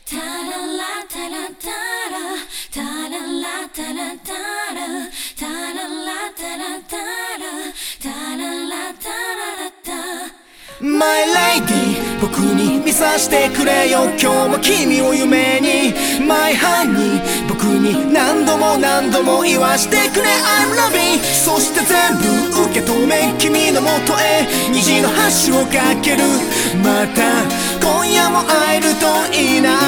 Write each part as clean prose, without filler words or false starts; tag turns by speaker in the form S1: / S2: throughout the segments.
S1: My lady 僕に見さしてくれよ今日も君を夢に My honey 僕に何度も何度も言わしてくれ I'm loving そして全部受け止め君のもとへ虹の橋を架けるまた今夜も会えるといいな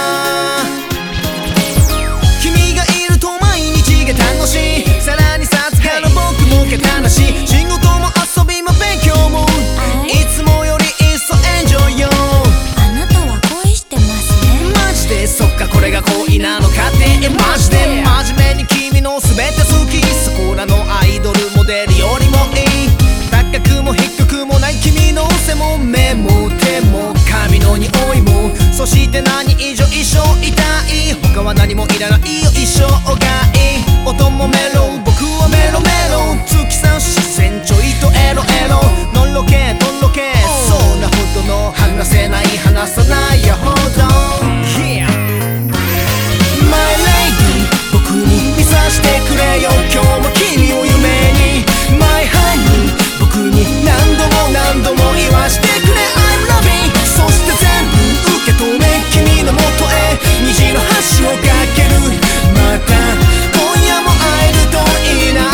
S1: 君がいると毎日が楽しいさらにさすがの僕もけたなし仕事も遊びも勉強もいつもよりいっそエンジョイよ
S2: あなたは恋してますね
S1: マジでそっかこれが恋なのかってマジで真面目に君の全て好きそこらのアイドルモデルよりもいい高くも低くもない君の背も目も手も髪の匂いもそして何以上一生いたい他は何もいらないよ一生がいい音もメロ僕はメロメロ月さん視線ちょいとエロエロのろけとろけそうなほどの話せない話さないよほど、yeah. My lady 僕に見さしてくれよ今日も君を夢に My honey 僕に何度も何度も言わしてくれ I'm loving そして全部受け止め君のもとへ虹の橋を架けるまた今夜も会えるといいな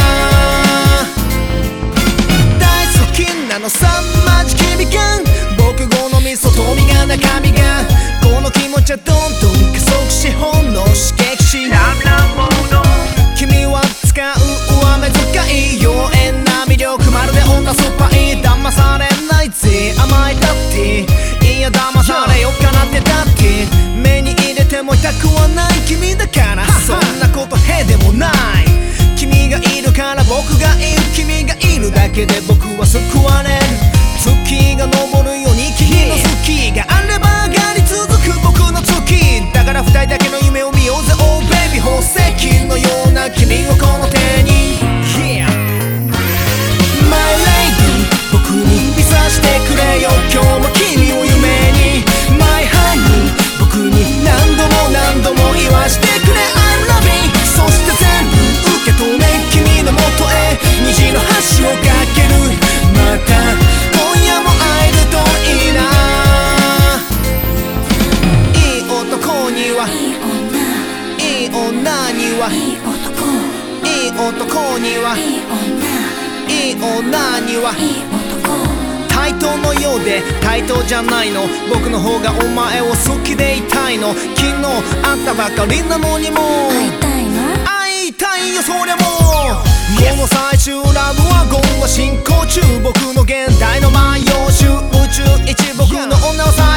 S1: 大好きなのさマジ君が僕好み外見が中身がこの気持ちはどんどん加速し本能刺激し君は使う上目遣い妖艶な魅力まるで女スパイ騙されないぜ甘いだっていや騙されよっかなってだって目に入れても痛くはない君だからそんなことへでもない君がいるから僕がいる君がいるだけで僕は救われる月が昇るように君の好きがあれば上がり続く僕の月だから二人だけの夢を見ようぜ Oh baby 宝石のような君をこの手に、yeah. My lady 僕に見さしてくれよ今日も君を夢に My honey 僕に何度も何度も言わしてくれ I'm loving そして全部受け止め君のもとへ虹の橋を架けるまた今夜も会えるといいないい男にはいい女にはいい男いい男にはいい女にはいい男対等のようで対等じゃないの僕の方がお前を好きでいたいの昨日会ったばかりなのにも
S2: 会いたいの
S1: 会いたいよそりゃもうこの最終ラブワゴンは進行中僕の現代の万葉集宇宙一僕の女を